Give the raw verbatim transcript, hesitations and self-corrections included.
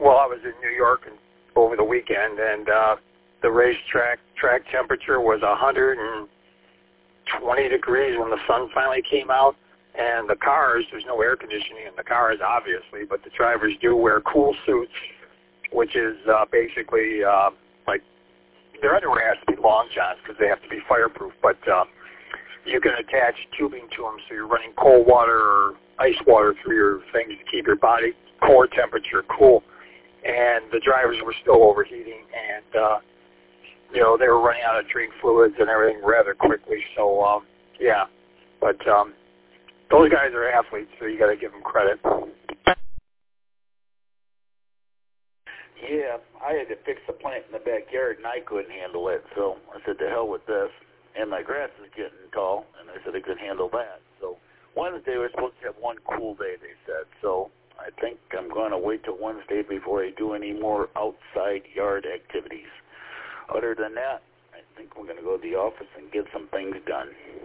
well, I was in New York and, over the weekend, and uh, the racetrack track temperature was one hundred twenty degrees when the sun finally came out. And the cars, there's no air conditioning in the cars, obviously, but the drivers do wear cool suits, which is uh, basically uh, like their underwear has to be long johns because they have to be fireproof, but uh, you can attach tubing to them so you're running cold water or ice water through your things to keep your body core temperature cool. And the drivers were still overheating, and uh, you know they were running out of drink fluids and everything rather quickly. So um, yeah, but um, those guys are athletes, so you got to give them credit. Yeah, I had to fix the plant in the backyard, and I couldn't handle it. So I said, "To hell with this." And my grass is getting tall, and I said I could handle that. So Wednesday we're supposed to have one cool day, they said. So I think I'm going to wait till Wednesday before I do any more outside yard activities. Other than that, I think we're going to go to the office and get some things done.